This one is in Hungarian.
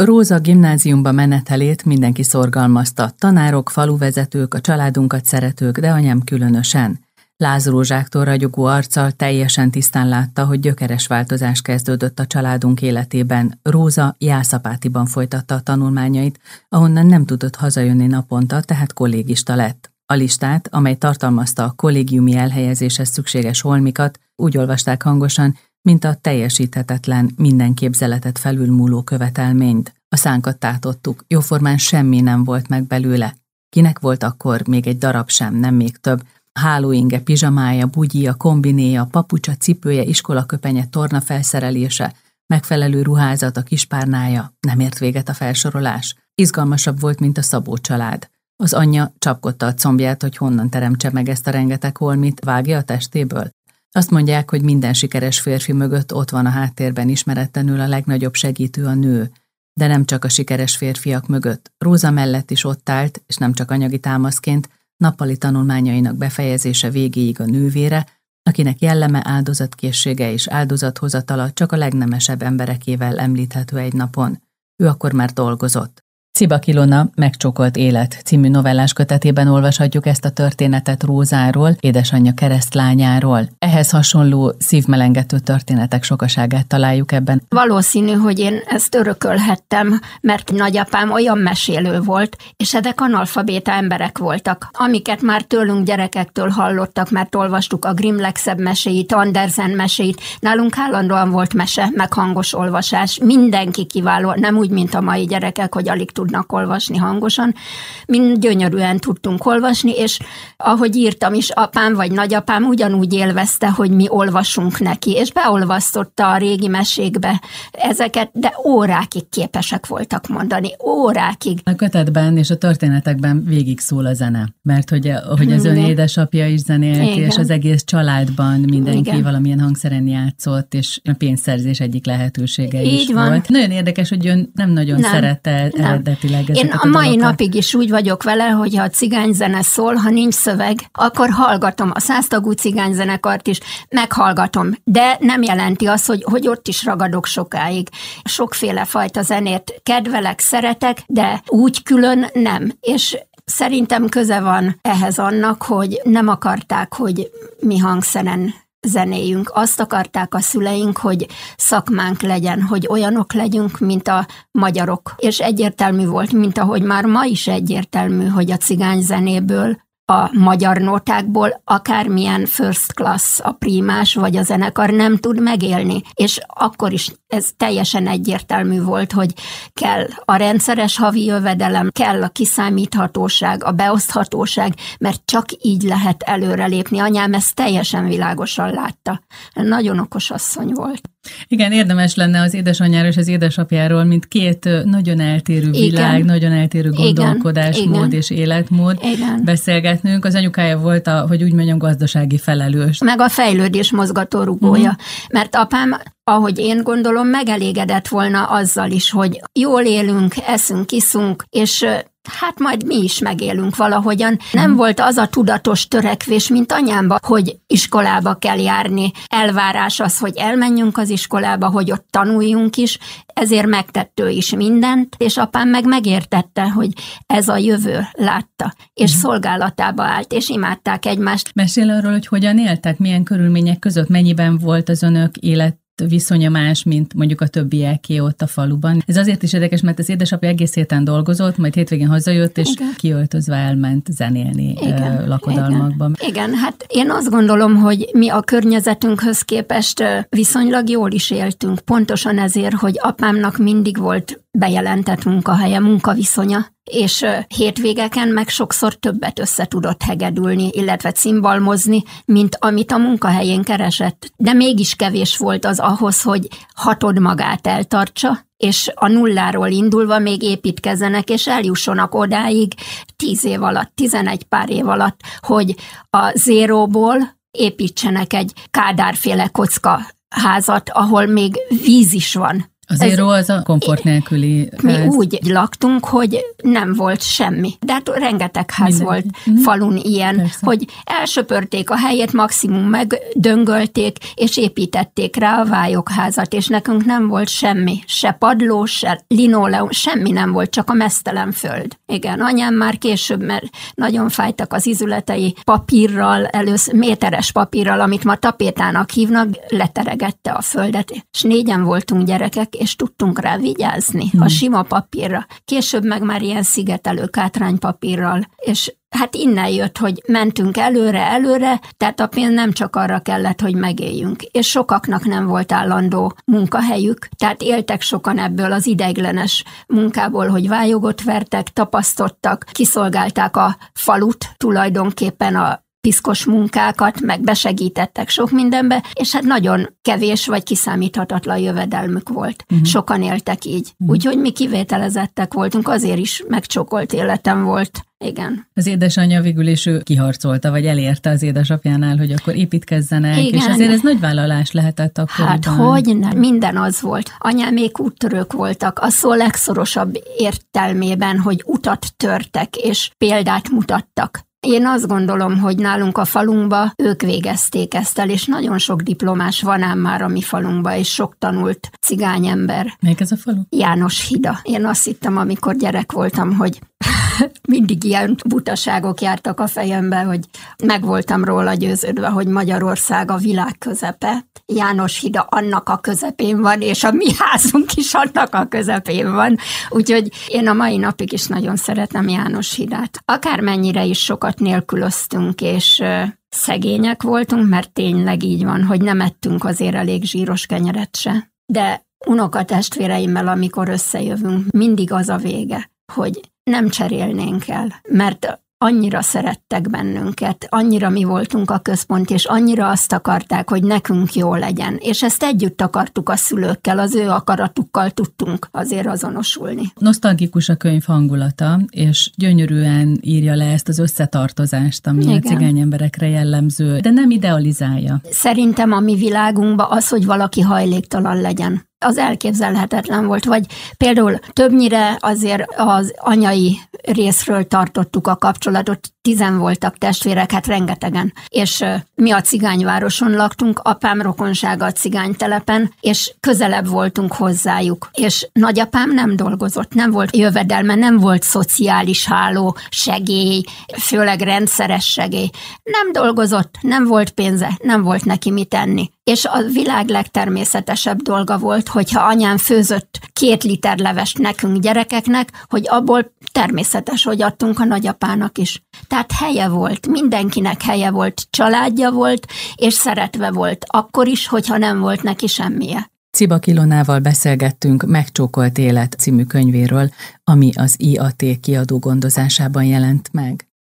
Róza gimnáziumba menetelét mindenki szorgalmazta, tanárok, faluvezetők, a családunkat szeretők, de anyám különösen. Lázrózsáktól ragyogó arccal teljesen tisztán látta, hogy gyökeres változás kezdődött a családunk életében. Róza Jászapátiban folytatta a tanulmányait, ahonnan nem tudott hazajönni naponta, tehát kollégista lett. A listát, amely tartalmazta a kollégiumi elhelyezéshez szükséges holmikat, úgy olvasták hangosan, mint a teljesíthetetlen, minden képzeletet felülmúló követelményt. A szánkat tátottuk, jóformán semmi nem volt meg belőle. Kinek volt akkor még egy darab sem, nem még több. Hálóinge, pizsamája, bugyija, kombinéja, papucsa, cipője, iskolaköpenye, tornafelszerelése, megfelelő ruházat, a kispárnája, nem ért véget a felsorolás. Izgalmasabb volt, mint a Szabó család. Az anyja csapkodta a combját, hogy honnan teremtse meg ezt a rengeteg holmit, vágja a testéből. Azt mondják, hogy minden sikeres férfi mögött ott van a háttérben ismeretlenül a legnagyobb segítő, a nő. De nem csak a sikeres férfiak mögött. Róza mellett is ott állt, és nem csak anyagi támaszként, nappali tanulmányainak befejezése végéig a nővére, akinek jelleme, áldozatkészsége és áldozathozatala csak a legnemesebb emberekével említhető egy napon. Ő akkor már dolgozott. Cibak Ilona Megcsókolt élet című novellás kötetében olvashatjuk ezt a történetet Rózáról, édesanyja keresztlányáról. Ehhez hasonló szívmelengető történetek sokaságát találjuk ebben. Valószínű, hogy én ezt örökölhettem, mert nagyapám olyan mesélő volt, és ezek analfabéta emberek voltak, amiket már tőlünk gyerekektől hallottak, mert olvastuk a Grimm legszebb meséit, Andersen meséit. Nálunk állandóan volt mese, meg hangos olvasás. Mindenki kiváló, nem úgy, mint a mai gyerekek, hogy alig tudnak olvasni hangosan. Mind gyönyörűen tudtunk olvasni, és ahogy írtam is, apám vagy nagyapám ugyanúgy élvezte, hogy mi olvasunk neki, és beolvasztotta a régi mesékbe ezeket, de órákig képesek voltak mondani, órákig. A kötetben és a történetekben végig szól a zene, mert hogy az ön édesapja is zenélt, igen, és az egész családban mindenki igen, valamilyen hangszeren játszott, és a pénzszerzés egyik lehetősége így is van. Volt. Nagyon érdekes, hogy ön nem nagyon szerette eredetileg ezeket. Én a mai napig is úgy vagyok vele, hogy ha a cigányzene szól, ha nincs szöveg, akkor hallgatom a 100 tagú cigányzenekart is, meghallgatom, de nem jelenti azt, hogy ott is ragadok sokáig. Sokféle fajta zenét kedvelek, szeretek, de úgy külön nem. És szerintem köze van ehhez annak, hogy nem akarták, hogy mi hangszeren zenéljünk. Azt akarták a szüleink, hogy szakmánk legyen, hogy olyanok legyünk, mint a magyarok. És egyértelmű volt, mint ahogy már ma is egyértelmű, hogy a cigányzenéből, a magyar nótákból akármilyen first class, a prímás vagy a zenekar nem tud megélni. És akkor is ez teljesen egyértelmű volt, hogy kell a rendszeres havi jövedelem, kell a kiszámíthatóság, a beoszthatóság, mert csak így lehet előrelépni. Anyám ezt teljesen világosan látta. Nagyon okos asszony volt. Igen, érdemes lenne az édesanyjáról és az édesapjáról, mint két nagyon eltérő világ, igen, nagyon eltérő gondolkodásmód, igen, és életmód, igen, beszélgetnünk. Az anyukája volt hogy úgy mondjam, gazdasági felelős. Meg a fejlődés mozgatórugója. Mert apám, ahogy én gondolom, megelégedett volna azzal is, hogy jól élünk, eszünk, iszunk, és hát majd mi is megélünk valahogyan. Nem volt az a tudatos törekvés, mint anyámba, hogy iskolába kell járni. Elvárás az, hogy elmenjünk az iskolába, hogy ott tanuljunk is, ezért megtett ő is mindent, és apám meg megértette, hogy ez a jövő, látta, és szolgálatába állt, és imádták egymást. Mesél arról, hogy hogyan éltek, milyen körülmények között, mennyiben volt az önök élet viszonya más, mint mondjuk a többieké ott a faluban. Ez azért is érdekes, mert az édesapja egész héten dolgozott, majd hétvégén hazajött, és igen, kiöltözve elment zenélni, igen, lakodalmakban. Igen, hát én azt gondolom, hogy mi a környezetünkhöz képest viszonylag jól is éltünk. Pontosan ezért, hogy apámnak mindig volt bejelentett munkahelye, munkaviszonya, és hétvégeken meg sokszor többet össze tudott hegedülni, illetve cimbalmozni, mint amit a munkahelyén keresett. De mégis kevés volt az ahhoz, hogy hatod magát eltartsa, és a nulláról indulva még építkezzenek, és eljussanak odáig 10 év alatt, 11 pár év alatt, hogy a zéróból építsenek egy Kádár-féle kocka házat, ahol még víz is van. Azért az a komfort nélküli ház. Mi úgy laktunk, hogy nem volt semmi. De hát rengeteg ház volt falun ilyen, persze, hogy elsöpörték a helyét, maximum megdöngölték, és építették rá a vályokházat, és nekünk nem volt semmi. Se padló, se linoleum, semmi nem volt, csak a meztelen föld. Igen, anyám már később, mert nagyon fájtak az izületei, papírral, először méteres papírral, amit ma tapétának hívnak, leteregette a földet, és 4 voltunk gyerekek, és tudtunk rá vigyázni a sima papírra. Később meg már ilyen szigetelő kátránypapírral, és hát innen jött, hogy mentünk előre, tehát a pénz nem csak arra kellett, hogy megéljünk. És sokaknak nem volt állandó munkahelyük, tehát éltek sokan ebből az ideiglenes munkából, hogy vályogot vertek, tapasztottak, kiszolgálták a falut, tulajdonképpen a piszkos munkákat, meg besegítettek sok mindenbe, és hát nagyon kevés vagy kiszámíthatatlan jövedelmük volt. Sokan éltek így. Úgyhogy mi kivételezettek voltunk, azért is megcsókolt életem volt. Igen. Az édesanyja végül is ő kiharcolta, vagy elérte az édesapjánál, hogy akkor építkezzenek, igen, és azért ez nagy vállalás lehetett akkoriban. Hát hogy nem, minden az volt. Anyámék úttörők voltak, a szó legszorosabb értelmében, hogy utat törtek, és példát mutattak. Én azt gondolom, hogy nálunk a falunkba ők végezték ezt el, és nagyon sok diplomás van ám már a mi falunkba, és sok tanult cigányember. Melyik ez a falu? Jánoshida. Én azt hittem, amikor gyerek voltam, hogy mindig ilyen butaságok jártak a fejembe, hogy meg voltam róla győződve, hogy Magyarország a világ közepe. Jánoshida annak a közepén van, és a mi házunk is annak a közepén van. Úgyhogy én a mai napig is nagyon szeretem Jánoshidát. Akármennyire is sokat nélkülöztünk, és szegények voltunk, mert tényleg így van, hogy nem ettünk azért elég zsíros kenyeret se. De unokatestvéreimmel, amikor összejövünk, mindig az a vége, hogy nem cserélnénk el, mert annyira szerettek bennünket, annyira mi voltunk a központ, és annyira azt akarták, hogy nekünk jó legyen. És ezt együtt akartuk a szülőkkel, az ő akaratukkal tudtunk azért azonosulni. Nosztalgikus a könyv hangulata, és gyönyörűen írja le ezt az összetartozást, ami igen, a cigány emberekre jellemző, de nem idealizálja. Szerintem a mi világunkban az, hogy valaki hajléktalan legyen, az elképzelhetetlen volt, vagy például többnyire azért az anyai részről tartottuk a kapcsolatot, 10 voltak testvérek, hát rengetegen, és mi a cigányvároson laktunk, apám rokonsága a cigánytelepen, és közelebb voltunk hozzájuk, és nagyapám nem dolgozott, nem volt jövedelme, nem volt szociális háló, segély, főleg rendszeres segély, nem dolgozott, nem volt pénze, nem volt neki mit enni. És a világ legtermészetesebb dolga volt, hogyha anyám főzött 2 liter levest nekünk gyerekeknek, hogy abból természetes, hogy adtunk a nagyapának is. Tehát helye volt, mindenkinek helye volt, családja volt, és szeretve volt, akkor is, hogyha nem volt neki semmije. Cibak Ilonával beszélgettünk Megcsókolt élet című könyvéről, ami az IAT kiadó gondozásában jelent meg.